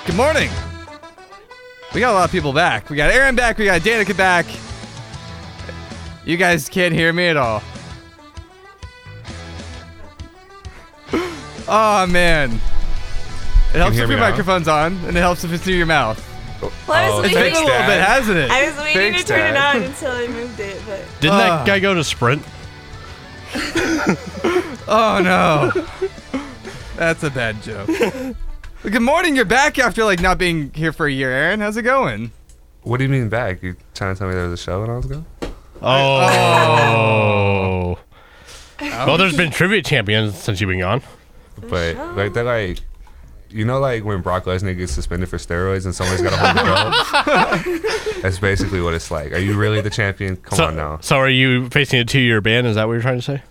Good morning. We got a lot of people back. We got Aaron back. We got Danica back. You guys can't hear me at all. Oh, man. It helps if your microphone's on, and it helps if it's through your mouth. Well, It's fixed a little bit, hasn't it? I was waiting to turn it on until I moved it, but... Didn't that guy go to Sprint? Oh, no. That's a bad joke. Good morning. You're back after, not being here for a year, Aaron. How's it going? What do you mean back? You trying to tell me there was a show when I was gone? Oh. Well, there's been trivia champions since you've been gone. But, they're when Brock Lesnar gets suspended for steroids and someone's got to hold the belt? That's basically what it's like. Are you really the champion? Come on now. So are you facing a 2-year ban? Is that what you're trying to say?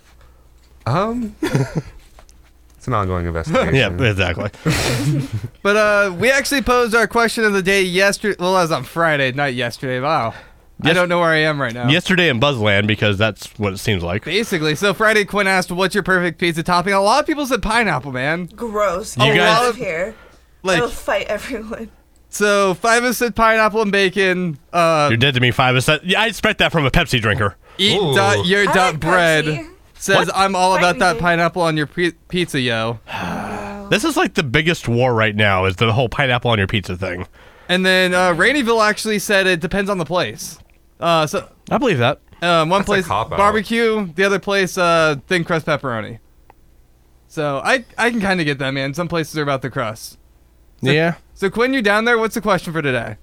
It's an ongoing investigation. Yeah, exactly. But we actually posed our question of the day yesterday. Well, that was on Friday, not yesterday. Wow. I don't know where I am right now. Yesterday in Buzzland, because that's what it seems like. Basically. So Friday, Quinn asked, what's your perfect pizza topping? A lot of people said pineapple, man. Gross. You guys out of here. I will fight everyone. So 5 of us said pineapple and bacon. You're dead to me, 5 is that. Yeah, I expect that from a Pepsi drinker. Eat.your.bread says, What? I'm all about that pineapple on your pizza, yo. This is like the biggest war right now, is the whole pineapple on your pizza thing. And then Raineyville actually said it depends on the place. So I believe that. One place barbecue, the other place thin crust pepperoni. So I can kind of get that, man. Some places are about the crust. So, yeah. So Quinn, you down there? What's the question for today?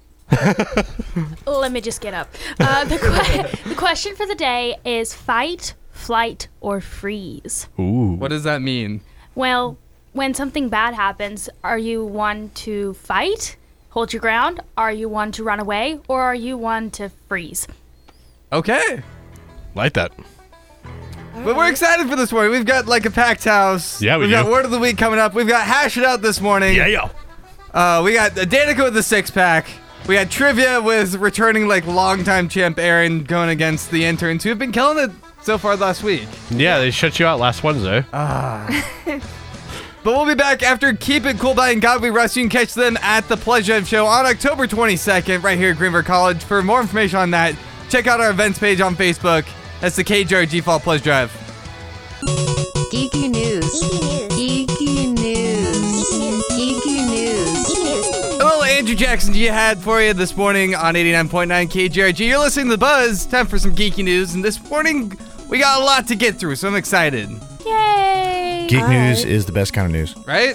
Let me just get up. The question for the day is fight, flight, or freeze. Ooh. What does that mean? Well, when something bad happens, are you one to fight, hold your ground? Are you one to run away? Or are you one to freeze? Okay. Like that. But we're excited for this morning. We've got a packed house. Yeah, We've got Word of the Week coming up. We've got Hash It Out this morning. Yeah, yo. We got Danica with the 6-pack. We had trivia with returning longtime champ Aaron going against the interns who have been killing it so far last week. Yeah, they shut you out last Wednesday. But we'll be back after Keep It Cool by God We Rest. You can catch them at the Pledge Drive show on October 22nd right here at Greenberg College. For more information on that, check out our events page on Facebook. That's the KJRG Fall Pledge Drive. Geeky news. Geeky news. Geeky news. A little Andrew Jackson G had for you this morning on 89.9 KJRG. You're listening to The Buzz. Time for some geeky news. And this morning, we got a lot to get through, so I'm excited. Yay! Geek news is the best kind of news. Right?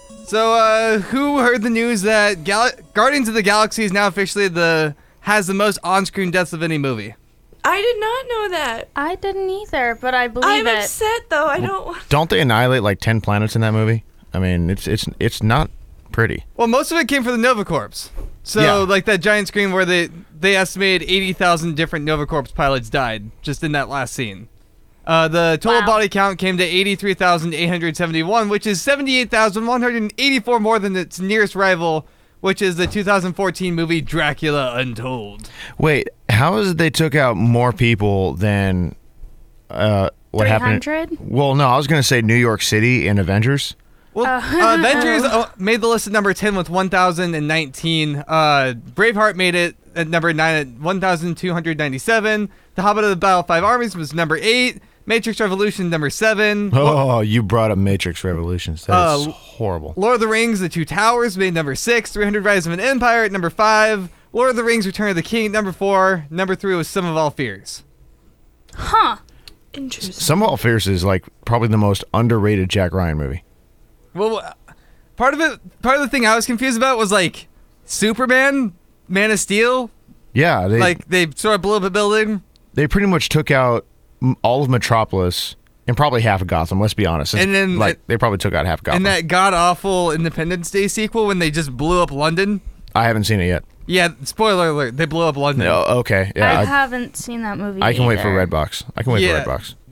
So, who heard the news that Guardians of the Galaxy is now officially has the most on-screen deaths of any movie? I did not know that. I didn't either, but I believe I'm upset, though. I don't... Don't they annihilate 10 planets in that movie? I mean, it's not pretty. Well, most of it came from the Nova Corps. So, that giant screen where they estimated 80,000 different Nova Corps pilots died just in that last scene. The total body count came to 83,871, which is 78,184 more than its nearest rival, which is the 2014 movie Dracula Untold. Wait, how is it they took out more people than what 300? happened? Well, no, I was going to say New York City in Avengers. Well, Avengers made the list at number 10 with 1,019. Braveheart made it at number 9 at 1,297. The Hobbit of the Battle of Five Armies was number 8. Matrix Revolution, number 7. Oh, you brought up Matrix Revolutions. That is horrible. Lord of the Rings, The Two Towers made number 6. 300 Rise of an Empire at number 5. Lord of the Rings, Return of the King at number 4. Number 3 was Sum of All Fears. Huh. Interesting. Sum of All Fears is probably the most underrated Jack Ryan movie. Well, part of the thing I was confused about was Superman, Man of Steel. Yeah, they sort of blew up a building. They pretty much took out all of Metropolis and probably half of Gotham. Let's be honest. And then they probably took out half of Gotham. And that god awful Independence Day sequel when they just blew up London. I haven't seen it yet. Yeah, spoiler alert. They blew up London. Oh, okay. Yeah, I haven't seen that movie. I can wait for either. Redbox. I can wait for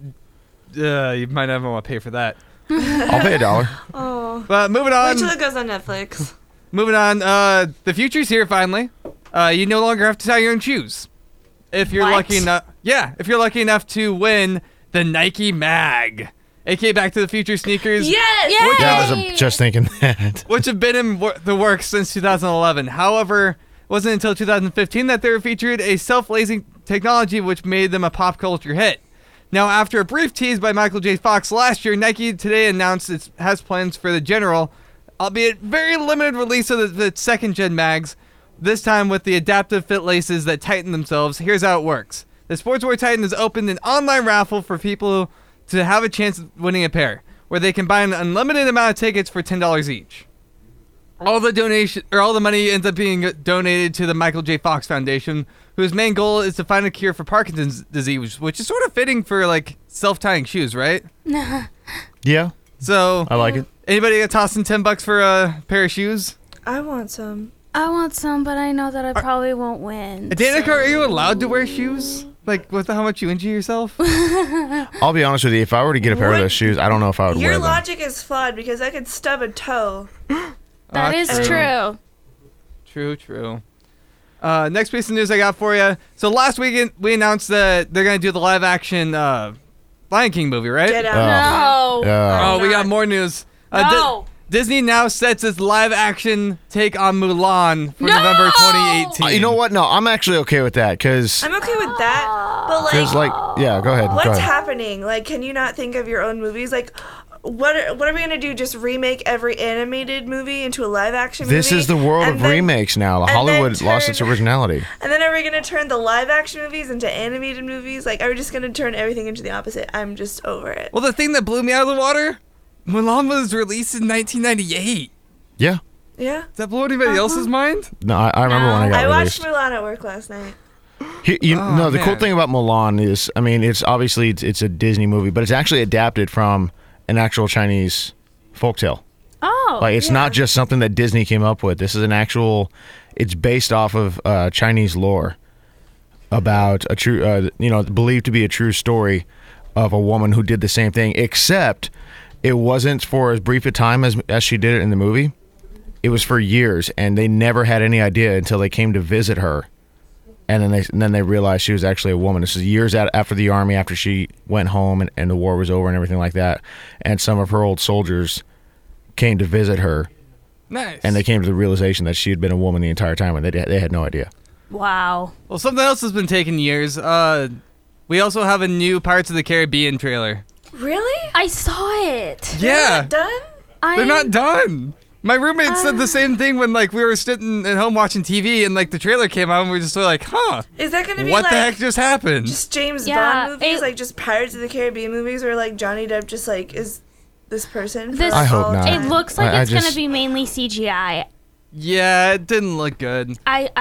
Redbox. You might not want to pay for that. I'll pay $1. Oh. But moving on. Wait till it goes on Netflix. Moving on. The future's here finally. You no longer have to tie your own shoes. If you're lucky enough, if you're lucky enough to win the Nike Mag. aka Back to the Future sneakers, Yes. Yeah, I was just thinking that. which have been in the works since 2011. However, it wasn't until 2015 that they were featured a self-lacing technology which made them a pop culture hit. Now, after a brief tease by Michael J. Fox last year, Nike today announced it has plans for the general, albeit very limited release of the second-gen mags, this time with the adaptive fit laces that tighten themselves. Here's how it works. The Sportswear Titan has opened an online raffle for people to have a chance of winning a pair, where they can buy an unlimited amount of tickets for $10 each. All the money ends up being donated to the Michael J. Fox Foundation, whose main goal is to find a cure for Parkinson's disease, which is sort of fitting for like self-tying shoes, right? Yeah, So, I like it. anybody get tossing $10 for a pair of shoes? I want some. I want some, but I know that I probably won't win. Danica, are you allowed to wear shoes? Like, with how much you injure yourself? I'll be honest with you. If I were to get a pair of What? those shoes, I don't know if I would Your wear them. logic is flawed because I could stub a toe. That is true. True. Next piece of news I got for you. So last weekend we announced that they're gonna do the live-action Lion King movie, right? Get out. No. Yeah. Oh, we got more news. No. Disney now sets its live-action take on Mulan for No! November 2018. You know what? No, I'm actually okay with that because I'm okay with that, but yeah. Go ahead. what's go ahead. happening? Like, can you not think of your own movies? Like, what are we gonna do? Just remake every animated movie into a live action movie? This is the world And of then- remakes now. and Hollywood then lost its turn- originality. And then are we gonna turn the live action movies into animated movies? Like, are we just gonna turn everything into the opposite? I'm just over it. Well, the thing that blew me out of the water, Mulan was released in 1998. Yeah. Yeah. Does that blow anybody else's mind? No, I remember when I got I watched released. Mulan at work last night. No, the cool man. thing about Mulan is, I mean, it's obviously it's a Disney movie, but it's actually adapted from an actual Chinese folktale. Oh. Like it's not just something that Disney came up with. This is an actual. It's based off of Chinese lore about a true, believed to be a true story of a woman who did the same thing, except it wasn't for as brief a time as she did it in the movie. It was for years, and they never had any idea until they came to visit her, and then they realized she was actually a woman. This is years after the army, after she went home and the war was over and everything like that, and some of her old soldiers came to visit her, Nice. and they came to the realization that she had been a woman the entire time, and they had no idea. Wow. Well, something else has been taking years. We also have a new Pirates of the Caribbean trailer. Really? I saw it. Yeah. Done? They're not done. My roommate said the same thing when like we were sitting at home watching TV and like the trailer came out and we were just like, huh, Is that gonna be what like the heck just happened? just James Yeah, Bond movies, it- like just Pirates of the Caribbean movies, where like Johnny Depp just like is this person? For, This- like, I hope all not. time? It looks like I it's going just- to be mainly CGI. Yeah, it didn't look good.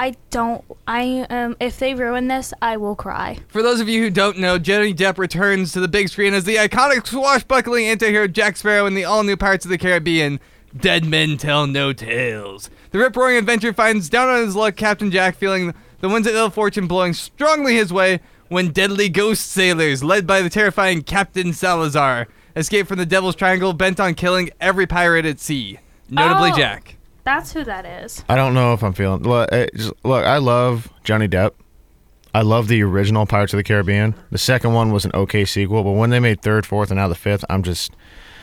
If they ruin this, I will cry. For those of you who don't know, Johnny Depp returns to the big screen as the iconic swashbuckling anti-hero Jack Sparrow in the all-new Pirates of the Caribbean, Dead Men Tell No Tales. The rip-roaring adventure finds down on his luck Captain Jack feeling the winds of ill fortune blowing strongly his way when deadly ghost sailors, led by the terrifying Captain Salazar, escape from the Devil's Triangle bent on killing every pirate at sea, notably Oh. Jack. That's who that is. I don't know if I'm feeling. Look, I love Johnny Depp. I love the original Pirates of the Caribbean. The second one was an okay sequel, but when they made third, fourth, and now the fifth, I'm just.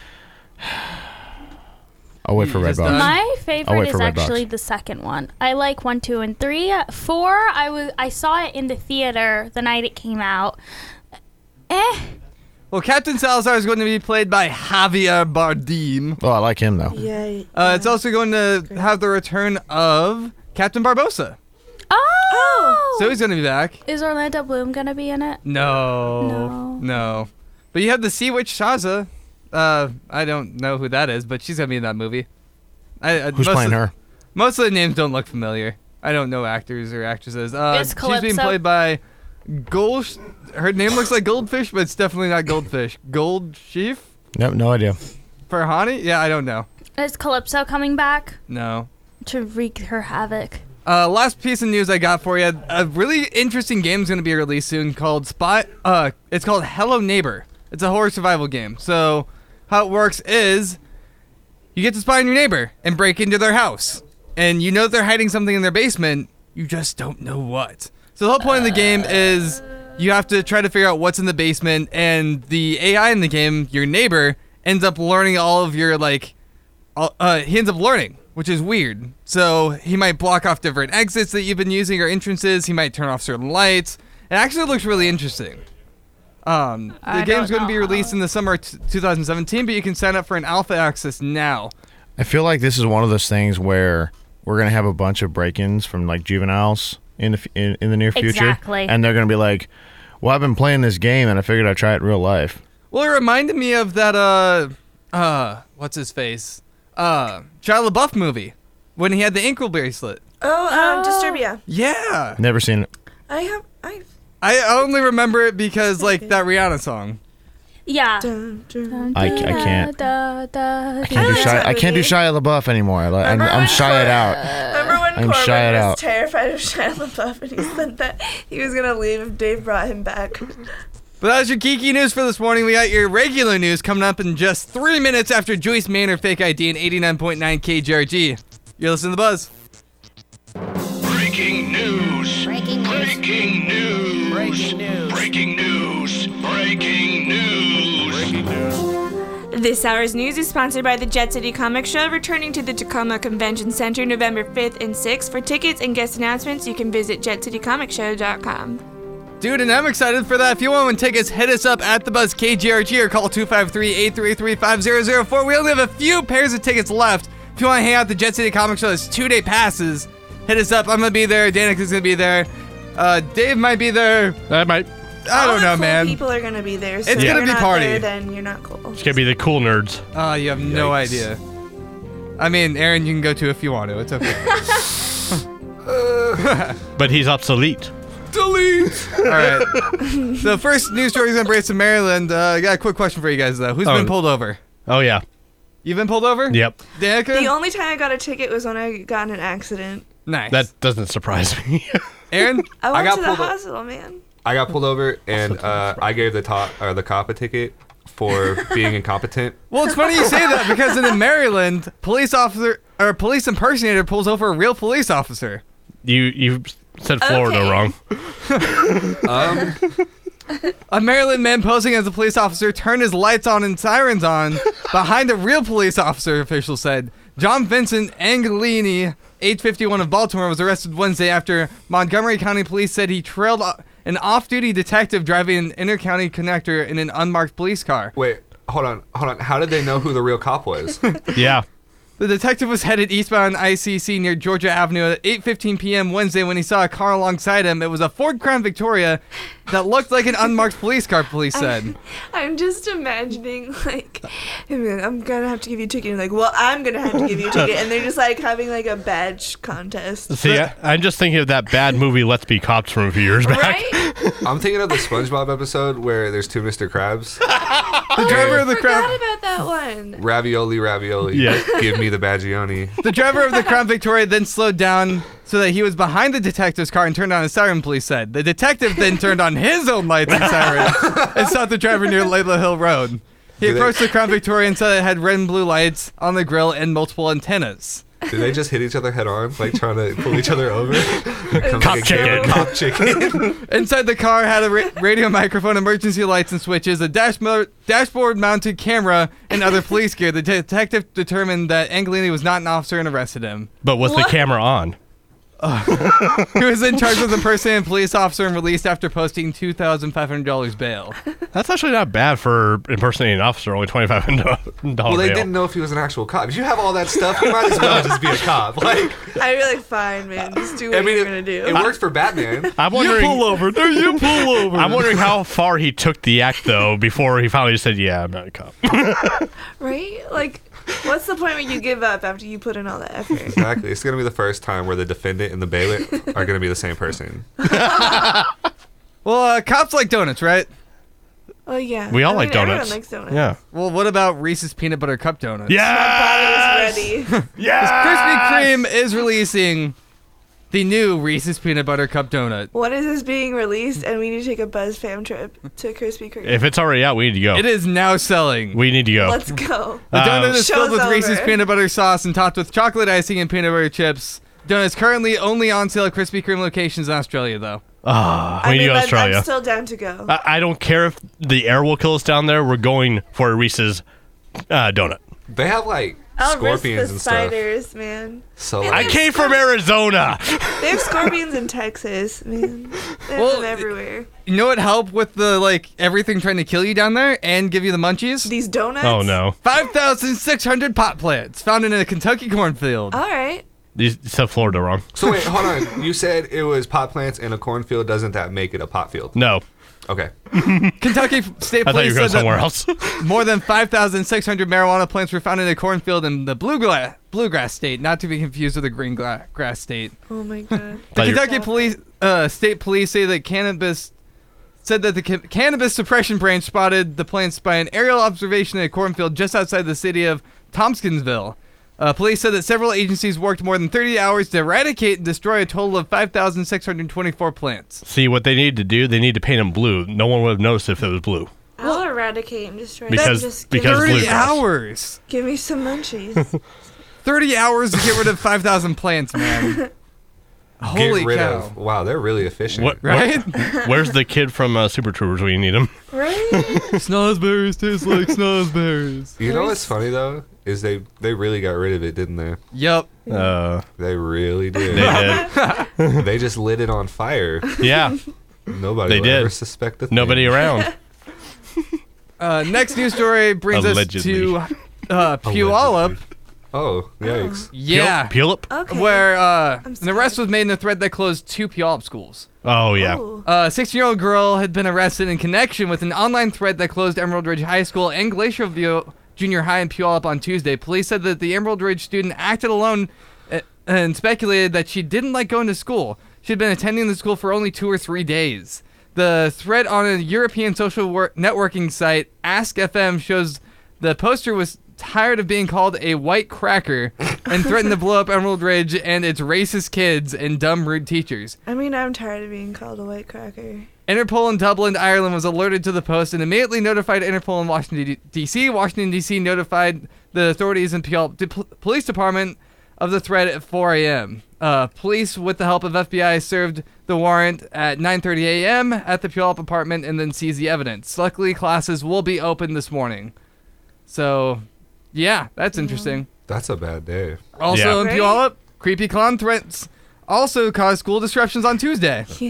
I'll wait for You just Redbox. done? My I'll favorite wait is for Redbox. actually the second one. I like 1, 2, and 3. 4, I saw it in the theater the night it came out. Well, Captain Salazar is going to be played by Javier Bardem. Oh, I like him though. Yeah. It's also going to have the return of Captain Barbosa. Oh! So he's going to be back. Is Orlando Bloom gonna be in it? No. But you have the Sea Witch Shaza. I don't know who that is, but she's going to be in that movie. Who's playing her? Most of the names don't look familiar. I don't know actors or actresses. Is She's being Calypso- played by Gold. Her name looks like Goldfish, but it's definitely not Goldfish. Gold Sheaf? Nope, no idea. Farhani? Yeah, I don't know. Is Calypso coming back No. to wreak her havoc? Last piece of news I got for you. A really interesting game is going to be released soon called it's called Hello Neighbor. It's a horror survival game. So how it works is you get to spy on your neighbor and break into their house. And you know they're hiding something in their basement. You just don't know what. So the whole point of the game is you have to try to figure out what's in the basement, and the AI in the game, your neighbor, ends up learning all of your, like, he ends up learning, which is weird. So he might block off different exits that you've been using or entrances. He might turn off certain lights. It actually looks really interesting. The game's going to be released in the summer 2017, but you can sign up for an alpha access now. I feel like this is one of those things where we're gonna have a bunch of break-ins from like juveniles in the near future, Exactly. and they're gonna be like, "Well, I've been playing this game, and I figured I'd try it in real life." Well, it reminded me of that, what's his face? Shia LaBeouf movie when he had the ankle bracelet. Disturbia. Yeah. Never seen it. I only remember it because, like, that Rihanna song. Yeah. I can't. I can't do Shia LaBeouf anymore. I'm shy it out. Remember when I'm shy it Corbin was out. terrified of Shia LaBeouf and he said that he was going to leave if Dave brought him back? But that was your geeky news for this morning. We got your regular news coming up in just 3 minutes after Joyce Manor fake ID and 89.9 KGRG. You're listening to The Buzz. Breaking news. Breaking news. Breaking news. Breaking news. Breaking news. Breaking news. This hour's news is sponsored by the Jet City Comic Show, returning to the Tacoma Convention Center November 5th and 6th. For tickets and guest announcements, you can visit jetcitycomicshow.com. Dude, and I'm excited for that. If you want tickets, hit us up at The Buzz KGRG or call 253-833-5004. We only have a few pairs of tickets left. If you want to hang out at the Jet City Comic Show, it's 2-day passes. Hit us up. I'm going to be there. Danik is going to be there. Dave might be there. I might. I don't know, cool man. People are gonna be there. So It's if gonna you're be not party. There, then you're not cool. It's gonna be the cool nerds. Oh, you have no Yikes. idea. I mean, Aaron, you can go too if you want to. It's okay. But he's obsolete. Delete! All right. The first news story is in Branson, Maryland. I got a quick question for you guys, though. Who's been pulled over? Oh, yeah. You've been pulled over? Yep. Danica? The only time I got a ticket was when I got in an accident. Nice. That doesn't surprise me. Aaron? I went got to the pulled o- hospital, man. I got pulled over and I gave the cop a ticket for being incompetent. Well, it's funny you say that because in Maryland, police impersonator pulls over a real police officer. You said Florida Okay. wrong. A Maryland man posing as a police officer turned his lights on and sirens on behind a real police officer, officials said. John Vincent Angelini, age 51 of Baltimore, was arrested Wednesday after Montgomery County Police said he trailed an off-duty detective driving an inter-county connector in an unmarked police car. Wait, hold on. How did they know who the real cop was? Yeah. The detective was headed eastbound ICC near Georgia Avenue at 8:15 p.m. Wednesday when he saw a car alongside him. It was a Ford Crown Victoria that looked like an unmarked police car, police said. I'm just imagining, like, I'm gonna have to give you a ticket. And like, well, I'm gonna have to give you a ticket. And they're just, like, having, like, a badge contest. See, I'm just thinking of that bad movie Let's Be Cops from a few years back. Right? I'm thinking of the SpongeBob episode where there's two Mr. Krabs. The driver of the Forgot Crown... about that one. Ravioli. Yeah. Give me the Baggioni. The driver of the Crown Victoria then slowed down so that he was behind the detective's car and turned on his siren, police said. The detective then turned on his own lights and sirens and stopped the driver near Layla Hill Road. He approached the Crown Victoria and said it had red and blue lights on the grille and multiple antennas. Did they just hit each other head on, like trying to pull each other over? Comes Cop like a game of chicken. Cop chicken. Inside the car had a radio microphone, emergency lights and switches, a dashboard-mounted camera, and other police gear. The detective determined that Angelini was not an officer and arrested him. But was the camera on? He was in charge of impersonating a police officer and released after posting $2,500 bail. That's actually not bad for impersonating an officer, only $2,500 Well, they bail. didn't know if he was an actual cop. If you have all that stuff, you might as well just be a cop. Like, I'd be like, fine, man. Just do what I mean, you're gonna do. it worked for Batman. I'm wondering, over. No, you pull over. I'm wondering how far he took the act, though, before he finally said, yeah, I'm not a cop. Right? Like, what's the point when you give up after you put in all that effort? Exactly. It's going to be the first time where the defendant and the bailiff are going to be the same person. Well, cops like donuts, right? Oh, yeah. We all I like mean, donuts. Everyone likes donuts. Yeah. Well, what about Reese's Peanut Butter Cup Donuts? My Yeah. body is ready. Krispy Kreme is releasing the new Reese's Peanut Butter Cup Donut. What is this being released? And we need to take a Buzz fam trip to Krispy Kreme. If it's already out, we need to go. It is now selling. We need to go. Let's go. The donut is filled with Show's Reese's over. peanut butter sauce and topped with chocolate icing and peanut butter chips. Donut is currently only on sale at Krispy Kreme locations in Australia, though. We need I'm Australia. still down to go. I don't care if the air will kill us down there. We're going for a Reese's donut. They have like I'll risk the scorpions and stuff. spiders, man. So Man, I like, came from Arizona. They have scorpions in Texas, man. They have Well, them everywhere. You know what helped with the like everything trying to kill you down there and give you the munchies? These donuts? Oh no. 5,600 pot plants found in a Kentucky cornfield. All right. You said Florida wrong. so wait, hold on. You said it was pot plants in a cornfield. Doesn't that make it a pot field? No. Okay. Kentucky State I thought you Police were going said somewhere that else. more than 5,600 marijuana plants were found in a cornfield in the bluegrass state, not to be confused with the green grass state. Oh my god. The Thought you- Kentucky State Police say that the cannabis suppression branch spotted the plants by an aerial observation in a cornfield just outside the city of Tompkinsville. Police said that several agencies worked more than 30 hours to eradicate and destroy a total of 5,624 plants. See, what they need to do, they need to paint them blue. No one would have noticed if it was blue. I'll eradicate and destroy Because- them. Just because give me, 30 bluegrass. hours! give me some munchies. 30 hours to get rid of 5,000 plants, man. Holy Get rid cow. of. Wow, they're really efficient. What? Right? Where's the kid from Super Troopers when you need him? Right? Snozberries taste like snozberries. You know what's funny though is they really got rid of it, didn't they? Yep. They really They did. did. They just lit it on fire. Yeah. Nobody They would did. ever suspect a thing. Nobody around. Next news story brings Allegedly. us to Puyallup. Oh, yikes. Yeah. Pulip? Okay. Where an scared. arrest was made in a thread that closed 2 Puyallup schools. Oh, yeah. Ooh. A 16-year-old girl had been arrested in connection with an online thread that closed Emerald Ridge High School and Glacier View Junior High in Puyallup on Tuesday. Police said that the Emerald Ridge student acted alone and speculated that she didn't like going to school. She had been attending the school for only 2 or 3 days. The thread on a European social networking site, Ask.fm, shows the poster was tired of being called a white cracker and threatened to blow up Emerald Ridge and its racist kids and dumb, rude teachers. I mean, I'm tired of being called a white cracker. Interpol in Dublin, Ireland was alerted to the post and immediately notified Interpol in Washington, D.C. Washington, D.C. notified the authorities in Puyallup Police Department of the threat at 4 a.m. Police, with the help of FBI, served the warrant at 9:30 a.m. at the Puyallup apartment and then seized the evidence. Luckily, classes will be open this morning. So, yeah, that's interesting. That's a bad day. Also Yeah. in Right? Puyallup, creepy clown threats also caused school disruptions on Tuesday. Yeah.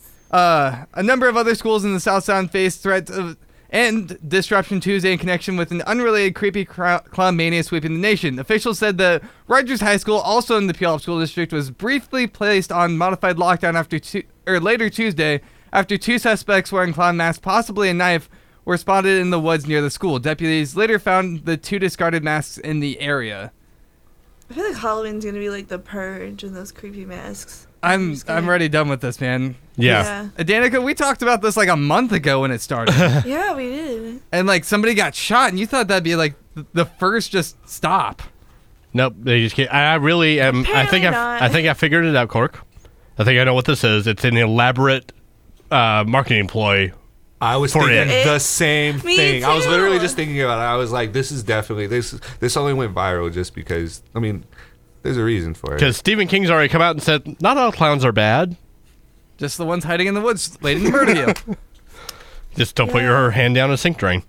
A number of other schools in the South Sound faced threats of and disruption Tuesday in connection with an unrelated creepy clown mania sweeping the nation. Officials said that Rogers High School, also in the Puyallup School District, was briefly placed on modified lockdown later Tuesday after 2 suspects wearing clown masks, possibly a knife, were spotted in the woods near the school. Deputies later found the 2 discarded masks in the area. I feel like Halloween's gonna be like the purge and those creepy masks. I'm just kidding. already done with this, man. Yeah. Danica, we talked about this like a month ago when it started. Yeah, we did. And like somebody got shot and you thought that'd be like the first just stop. Nope, they just can't. I really am. Apparently not. I think I figured it out, Cork. I think I know what this is. It's an elaborate marketing ploy. I was For thinking it. the same Me thing. I was too. literally just thinking about it. I was like, this is definitely this only went viral just because, I mean, there's a reason for it. Because Stephen King's already come out and said, not all clowns are bad. Just the ones hiding in the woods waiting to murder you. Just don't put Yeah. your hand down a sink drain.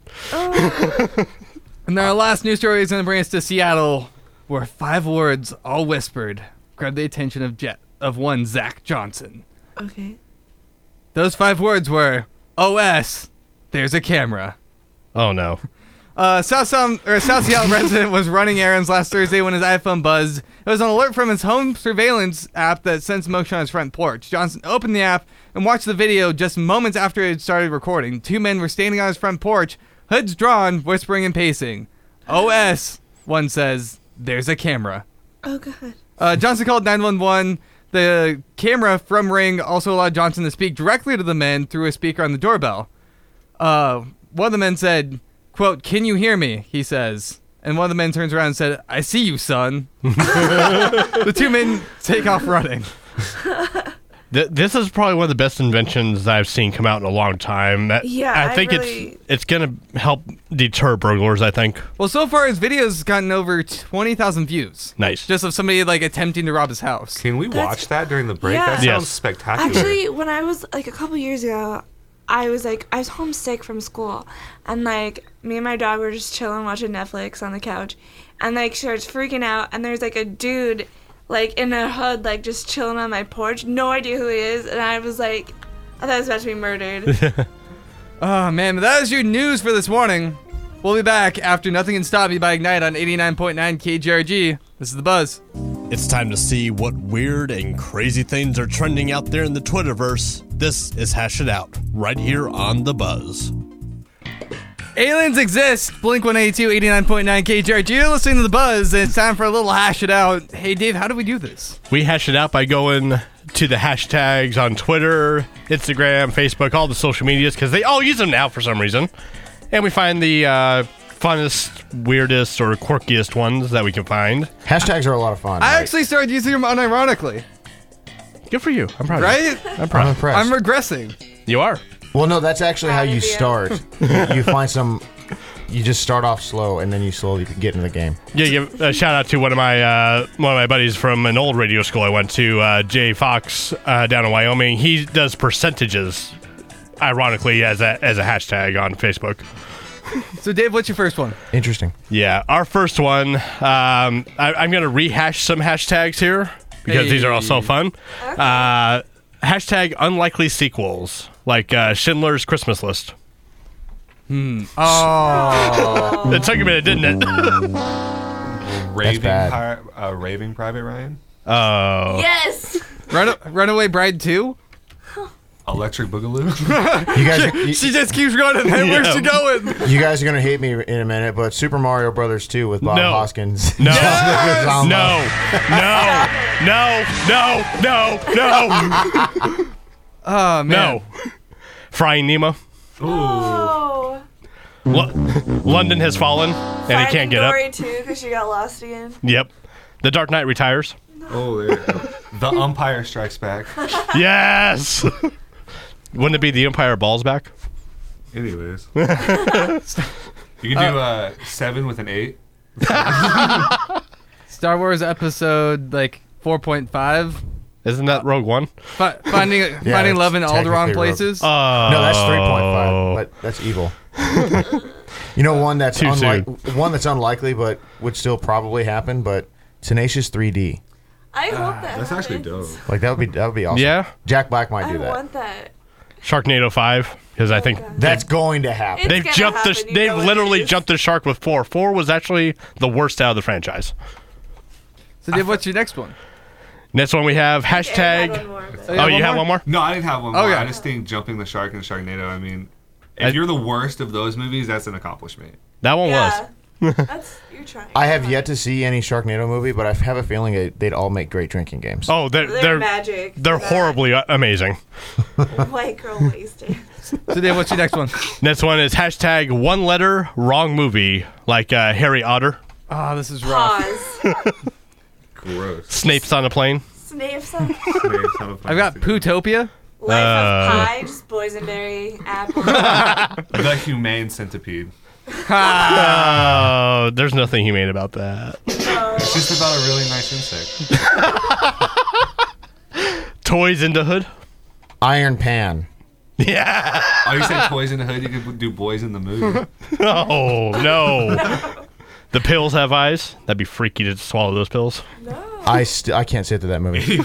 And our last news story is going to bring us to Seattle, where 5 words, all whispered, grabbed the attention of one Zach Johnson. Okay. Those 5 words were, OS, there's a camera. Oh, no. South Seattle resident was running errands last Thursday when his iPhone buzzed. It was an alert from his home surveillance app that sensed motion on his front porch. Johnson opened the app and watched the video just moments after it had started recording. 2 men were standing on his front porch, hoods drawn, whispering and pacing. OS, one says, there's a camera. Oh god. Johnson called 911. The camera from Ring also allowed Johnson to speak directly to the men through a speaker on the doorbell. One of the men said, quote, "Can you hear me?" he says. And one of the men turns around and said, "I see you, son." The 2 men take off running. This is probably one of the best inventions I've seen come out in a long time. Yeah, I think it's gonna help deter burglars. I think. Well, so far his video's gotten over 20,000 views. Nice. Just of somebody like attempting to rob his house. Can we watch that during the break? Yeah. That sounds Yes. spectacular. Actually, when I was like a couple years ago, I was homesick from school, and like me and my dog were just chilling watching Netflix on the couch, and like she starts freaking out, and there's like a dude like in a hood like just chilling on my porch, no idea who he is, and I was like, I thought I was about to be murdered. Oh man, but that is your news for this morning. We'll be back after Nothing Can Stop Me by Ignite on 89.9 KGRG. This is The Buzz. It's time to see what weird and crazy things are trending out there in the Twitterverse. This is Hash It Out, right here on The Buzz. Aliens exist. Blink-182, 89.9 KGRG. You're listening to The Buzz, and it's time for a little hash it out. Hey Dave, how do we do this? We hash it out by going to the hashtags on Twitter, Instagram, Facebook, all the social medias, because they all use them now for some reason. And we find the funnest, weirdest, or quirkiest ones that we can find. Hashtags are a lot of fun. I right? actually started using them unironically. Good for you. I'm proud of you. Right? I'm impressed. I'm regressing. You are. Well, no, that's actually how Proud you of you. start. You find some. You just start off slow, and then you slowly get into the game. Yeah, give a shout out to one of my buddies from an old radio school I went to, Jay Fox, down in Wyoming. He does percentages, ironically, as a hashtag on Facebook. So Dave, what's your first one? Interesting. Yeah, our first one. I'm going to rehash some hashtags here because these are all so fun. Hashtag unlikely sequels, like Schindler's Christmas List. Oh. It took a minute, didn't it? Raving Private Ryan. Oh. Yes. Runaway Bride 2? Electric Boogaloo. You guys, She just keeps running. Hey, where's she going? you guys are gonna hate me in a minute, but Super Mario Brothers 2 with Bob No. Hoskins. No. Zombo. No. Oh, man. No. Frying Nemo. Oh. London has fallen, and he can't get up. Dory too, because she got lost again. Yep. The Dark Knight retires. Oh, there you go. The Umpire Strikes Back. Yes. Wouldn't it be the Empire Balls back? Anyways. You can do 7 with an 8. Star Wars episode, 4.5. Isn't that Rogue One? Finding that's love in Alderaan technically places. No, that's 3.5, but that's evil. You know, one that's Too soon. one that's unlikely, but would still probably happen. But Tenacious 3D, I hope that That's actually happens. dope. like that would be awesome. Yeah. Jack Black might I do that. want that. Sharknado 5, because I think That's going to happen. It's they've gonna jumped happen, you they've know it literally is. jumped the shark with 4. 4 was actually the worst out of the franchise. So Dave, what's your next one? Next one we have I had hashtag. one more, but- Oh, you have one more? No, I didn't have one more. Okay. I just think Jumping the Shark and Sharknado, I mean, if you're the worst of those movies, that's an accomplishment. That one was. Yeah. That's you're trying. I have yet to see any Sharknado movie, but I have a feeling they'd all make great drinking games. Oh, They're magic. they're horribly amazing. White girl wasted. So Dave, what's your next one? Next one is hashtag one letter wrong movie, like Harry Otter. Oh, this is rough. Pause. Gross. Snape's on a plane. Snape's on I've got Pootopia. Life of Pi, just boysenberry apple. The Humane Centipede. Oh, there's nothing humane about that. It's just about a really nice insect. Toys in the Hood. Iron Pan. Yeah. Oh, you said Toys in the Hood? You could do Boys in the Mood. Oh, no. The pills have eyes. That'd be freaky to swallow those pills. I can't sit through that movie.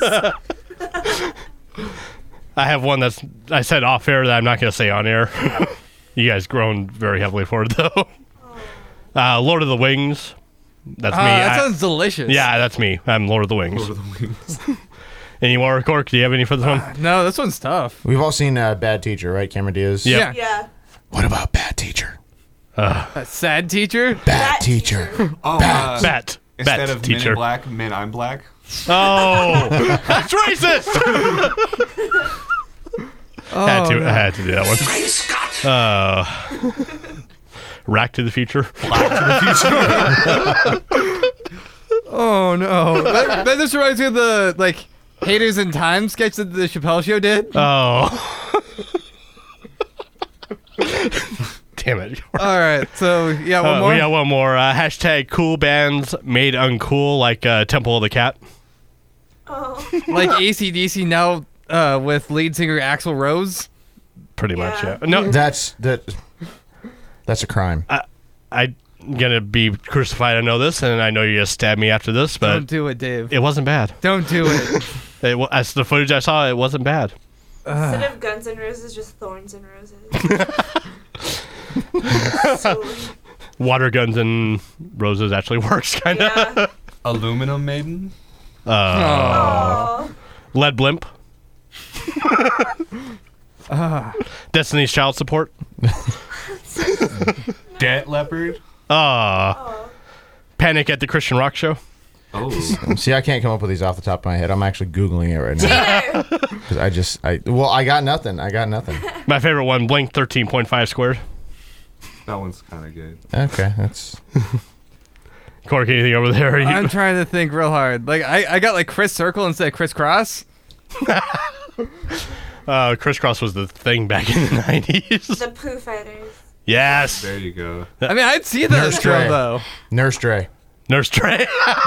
I have one that's I said off air that I'm not going to say on air. You guys groaned very heavily for it, though. Lord of the Wings. That's me. That sounds delicious. Yeah, that's me. I'm Lord of the Wings. Lord of the Wings. Any more, Cork? Do you have any for this one? No, this one's tough. We've all seen Bad Teacher, right? Cameron Diaz. Yep. Yeah. What about Bad Teacher? A sad teacher. Bad Teacher. Oh, Bat. instead Bat of Men teacher. in Black, Men I'm Black. Oh, that's racist. I had to do that one. Rack to the Future. Oh no. that just reminds me of the Haters in Time sketch that the Chappelle Show did. Oh. Damn it. All right, so yeah, one more. We got one more. Hashtag cool bands made uncool, like Temple of the Cat. Oh. Like AC/DC now with lead singer Axl Rose. Pretty much, Yeah. yeah. No, That's a crime. I'm gonna be crucified. I know this, and I know you're gonna stab me after this, but Don't do it, Dave. it wasn't bad. Don't do it. As the footage I saw, it wasn't bad. Instead of Guns N' Roses, just Thorns and Roses. So, Water Guns and Roses actually works, kind of. yeah. Aluminum Maiden. Oh. Lead Blimp. Destiny's Child Support. Dent Leopard. Panic at the Christian Rock Show. Oh. See, I can't come up with these off the top of my head. I'm actually Googling it right now. Because I got nothing. My favorite one, Blink 13.5 squared. That one's kind of good. Okay, that's... Cork, anything over there? I'm trying to think real hard. Like I got like Chris Circle instead of Chris Cross. Crisscross was the thing back in the 90s. The Pooh Fighters. Yes. There you go. I mean, I'd see that Nurse as Dre Dre. though. Nurse Dre. Nurse Dre.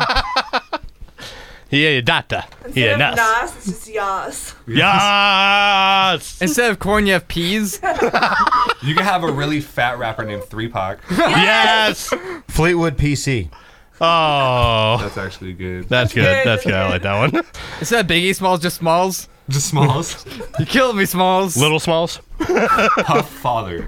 Yeah, doctor. Instead Yeah, of nurse. Nas, it's just Yas. Yes. Instead of corn, you have peas. You can have a really fat rapper named 3 Pac. Yes. Fleetwood PC. Oh, That's actually good. that's good. That's good. I like that one. Instead of Biggie Smalls, just Smalls. Just Smalls. You killed me, Smalls. Little Smalls. Puff Father.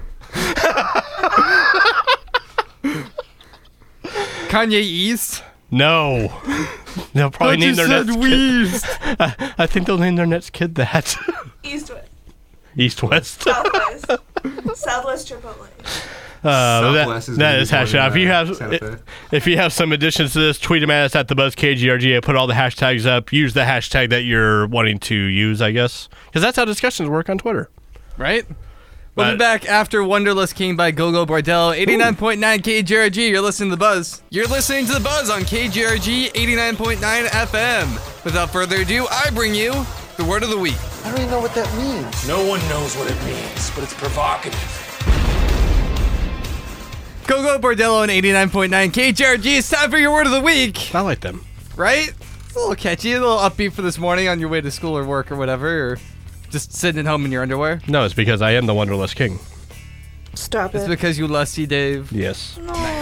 Kanye East. No. They'll probably name their next kid. Weast. I think they'll name their next kid that. East West. East West. Southwest. Southwest Chipotle. Southwest is that gonna is be born hashtag. in, Santa Fe. If you have some additions to this, tweet them at us at thebuzzkgrg. Put all the hashtags up. Use the hashtag that you're wanting to use, I guess, because that's how discussions work on Twitter. Right? We'll be But- back after Wonderless King by Gogo Bordello, 89.9 KGRG. You're listening to The Buzz. You're listening to The Buzz on KGRG 89.9 FM. Without further ado, I bring you the word of the week. I don't even know what that means. No one knows what it means, but it's provocative. Gogo Bordello on 89.9 KGRG. It's time for your word of the week. I like them. Right? It's a little catchy, a little upbeat for this morning on your way to school or work or whatever, or just sitting at home in your underwear. No, it's because I am the Wonderless King. Stop It's because you lusty, Dave. Yes.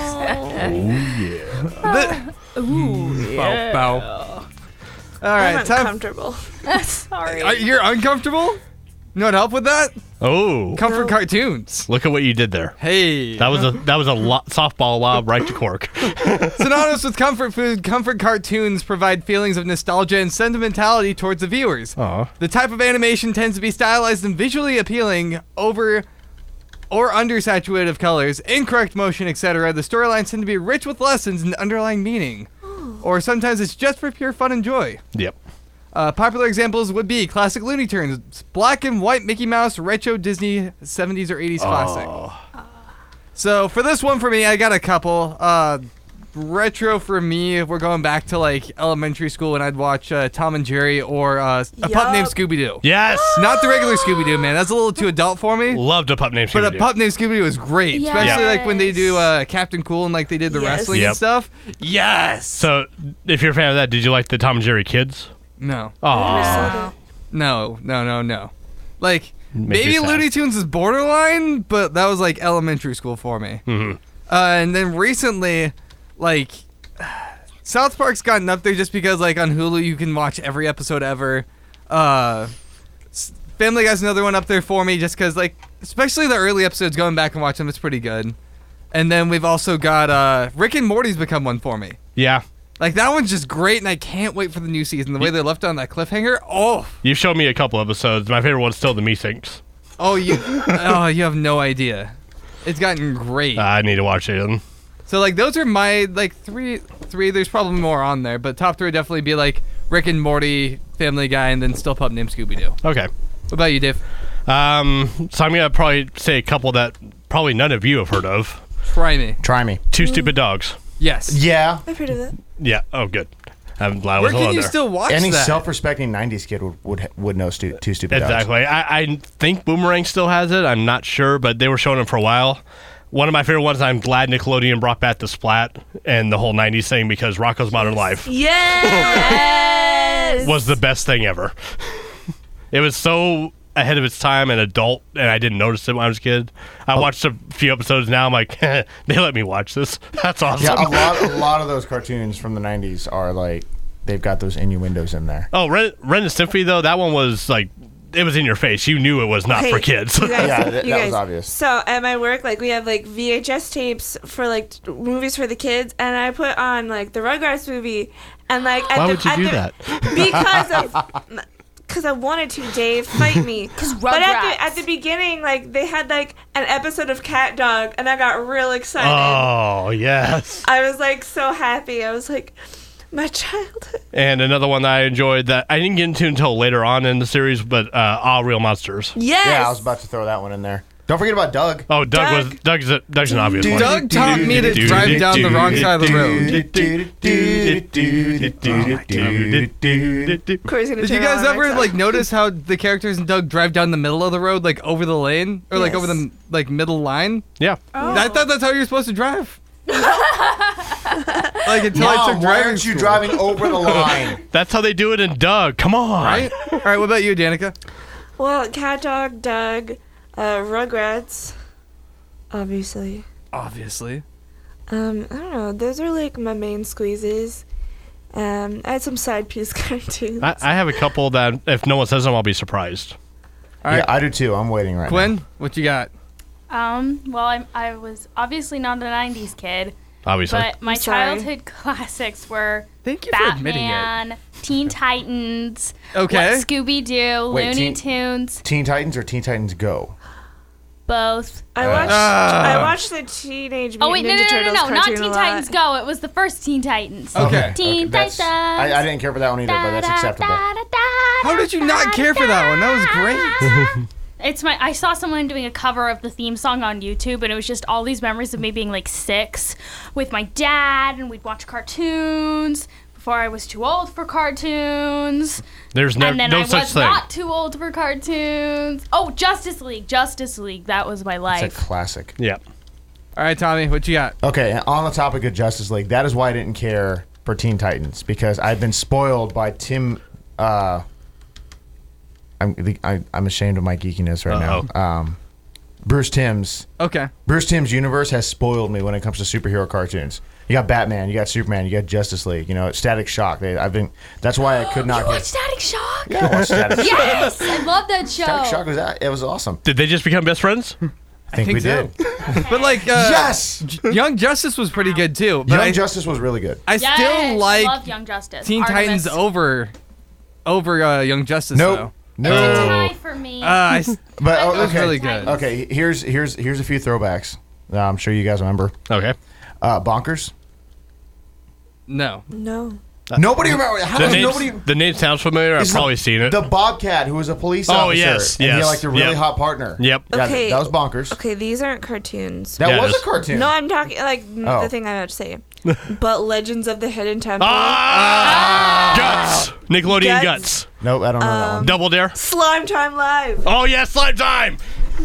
Bow, bow. All right, I'm time. uncomfortable. Sorry. You're uncomfortable? You want help with that? Oh, Comfort cartoons. look at what you did there. Hey. That was a softball lob right to Cork. Synonymous with comfort food, comfort cartoons provide feelings of nostalgia and sentimentality towards the viewers. Aw. The type of animation tends to be stylized and visually appealing over or undersaturated of colors, incorrect motion, etc. The storylines tend to be rich with lessons and underlying meaning. Or sometimes it's just for pure fun and joy. Yep. Popular examples would be classic Looney Tunes, black and white Mickey Mouse, retro Disney 70s or 80s classic. So for this one for me, I got a couple. Retro for me, we're going back to like elementary school when I'd watch Tom and Jerry or a pup named Scooby-Doo. Yes. Not the regular Scooby-Doo, man. That's a little too adult for me. Loved a pup named But a Scooby-Doo. pup named Scooby-Doo is great, especially like when they do Captain Cool and like they did the Yes. wrestling Yep. and stuff. Yes. So, if you're a fan of that, did you like the Tom and Jerry Kids? No. Oh, No. Like, Make maybe you sad. Looney Tunes is borderline, but that was like elementary school for me. Mhm. And then recently, like, South Park's gotten up there just because, like, on Hulu you can watch every episode ever. Family Guy's another one up there for me just because, like, especially the early episodes, going back and watch them, it's pretty good. And then we've also got Rick and Morty's become one for me. yeah. Like, that one's just great, and I can't wait for the new season. The way they left on that cliffhanger, You've showed me a couple episodes. My favorite one's still the Meesinks. you have no idea. It's gotten great. I need to watch it. Then. So, like, those are my, like, three. There's probably more on there, but top three would definitely be, like, Rick and Morty, Family Guy, and then still pup named Scooby-Doo. Okay. What about you, Dave? So I'm gonna probably say a couple that probably none of you have heard of. Try me. Try me. Two Stupid Dogs. Yes. Yeah. I've heard of that. Yeah. Oh, good. I'm glad I Where was can on you there. still watch Any that? self-respecting '90s kid would know Two Stupid Dogs. Exactly. I think Boomerang still has it. I'm not sure, but they were showing it for a while. One of my favorite ones, I'm glad Nickelodeon brought back the Splat and the whole 90s thing because Rocko's Modern Life Yes. was the best thing ever. It was so ahead of its time and adult, and I didn't notice it when I was a kid. I watched a few episodes now. I'm like, they let me watch this. That's awesome. Yeah, a lot of those cartoons from the '90s are like they've got those innuendos in there. Oh, Ren and Stimpy, though, that one was like, it was in your face. You knew it was not Hey, for kids. you guys- Yeah, you that guys, was obvious. So at my work, like we have like VHS tapes for like movies for the kids, and I put on like the Rugrats movie, and like Why would you do that? Because I wanted to, Dave. Fight me. Because But Rugrats. at the beginning, like they had like an episode of Cat Dog, and I got real excited. Oh, yes. I was like so happy. I was like, my childhood. And another one that I enjoyed that I didn't get into until later on in the series, but All Real Monsters. Yes. Yeah, I was about to throw that one in there. Don't forget about Doug. Oh, Doug's an obvious one. Doug taught me to drive down the wrong side of the road. Corey's gonna Did you turn guys on ever next like time. notice how the characters in Doug drive down the middle of the road, like over the lane, or like over Yes. the like middle line? Yeah. I thought that's how you're supposed to drive. Like until I Mom, took why driving aren't you school. driving over the line? That's how they do it in Doug. Come on. Right? All right. What about you, Danica? Well, Cat Dog, Doug, Rugrats, obviously. Obviously. I don't know. Those are like my main squeezes. I had some side piece cartoons. I have a couple that if no one says them, I'll be surprised. All right. Yeah, I do too. I'm waiting right now. Quinn, what you got? Well, I was obviously not a 90s kid, Obviously. but my I'm sorry. childhood classics were Thank you for admitting it. Batman, Teen Titans, Okay. Scooby-Doo, Wait, Looney Tunes, Teen Titans or Teen Titans Go? both. I watched the Teenage Mutant Oh, wait, no, Ninja Turtles not cartoon Teen a lot. Titans Go. It was the first Teen Titans. Okay. Teen That's- Titans. I didn't care for that one either, but that's acceptable. How did you not care for that one? That was great. I saw someone doing a cover of the theme song on YouTube, and it was just all these memories of me being like 6 with my dad, and we'd watch cartoons before I was too old for cartoons. There's And then no I such was thing. not too old for cartoons. Oh, Justice League. That was my It's a life. classic. Yeah. All right, Tommy, what you got? Okay, on the topic of Justice League, that is why I didn't care for Teen Titans because I've been spoiled by Tim. I'm ashamed of my geekiness right now. Bruce Timm's universe has spoiled me when it comes to superhero cartoons. You got Batman, you got Superman, you got Justice League. You know, Static Shock. That's why I could not. You watched Static Shock? Yeah, I watched Static Shock. Yes, I love that show. Static Shock was awesome. Did they just become best friends? I think we so. did. But like, Yes! Young Justice was pretty good too. But Young Justice was really good. I Yes, still like I love Young Justice. Teen Artemis. Titans over Young Justice Nope. though. Tie for me. But It was okay, really good. Okay, here's a few throwbacks. I'm sure you guys remember. Okay. Bonkers. No. No. Nobody remember. How does nobody? The name sounds familiar. I've Is probably seen it. The Bobcat, who was a police Oh, officer. yes, and he had yes, like the really yep. hot partner. Yep. Yeah, Okay. that was bonkers. Okay, these aren't cartoons. That Yeah, was it a is. cartoon. No, I'm talking like Oh. the thing I'm about to say. But Legends of the Hidden Temple. Guts. Nickelodeon Guts. Guts. Nope, I don't know that one. Double Dare. Slime Time Live. Oh yeah, Slime Time.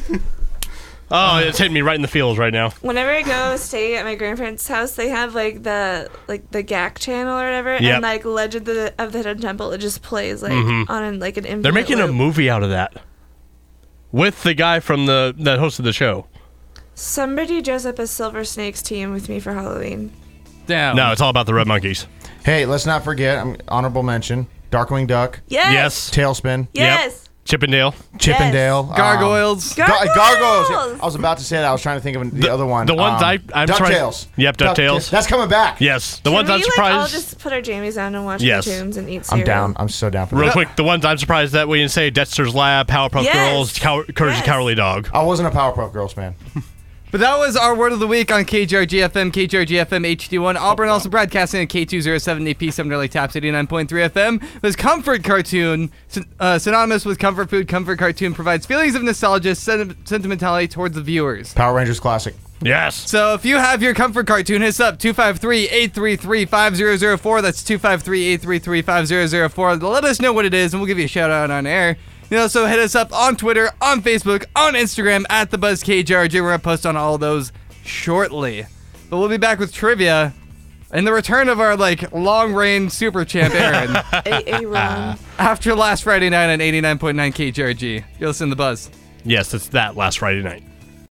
Oh, it's hitting me right in the feels right now. Whenever I go stay at my grandparents' house, they have like the GAC channel or whatever, Yep. and like Legend of the Hidden Temple, it just plays like on like an infinite They're making a loop. movie out of that with the guy from that hosted the show. Somebody dress up as Silver Snake's team with me for Halloween. Damn. No, it's all about the Red Monkeys. Hey, let's not forget. Honorable mention: Darkwing Duck, Yes. Yes. Tailspin, Yes. Chippendale. Chippendale, Gargoyles. Gargoyles. Gargoyles. Yeah, I was about to say that. I was trying to think of the other one. The ones I'm DuckTales. Yep, DuckTales. That's coming back. Yes, the Can ones we I'm all surprised. just put our jammies on and watch Yes. cartoons and eat I'm cereal? down. I'm so down for Real that. quick, the ones I'm surprised that we didn't say: Dexter's Lab, Powerpuff Yes. Girls, Courage the Yes. Cowardly Dog. I wasn't a Powerpuff Girls fan. But that was our word of the week on KGRG-FM, KGRG-FM HD1. Auburn also broadcasting at K207AP 7 Early Taps 89.3 FM. This comfort cartoon, synonymous with comfort food, comfort cartoon provides feelings of nostalgia, sentimentality towards the viewers. Power Rangers classic. Yes. So if you have your comfort cartoon, hit us up 253-833-5004. That's 253-833-5004. Let us know what it is, and we'll give you a shout out on air. You know, so hit us up on Twitter, on Facebook, on Instagram at TheBuzzKJRG. We're gonna post on all those shortly. But we'll be back with trivia and the return of our long reign super champ Aaron Aaron. after last Friday night on 89.9 KJRG. You're listening to The Buzz. Yes, it's that last Friday night.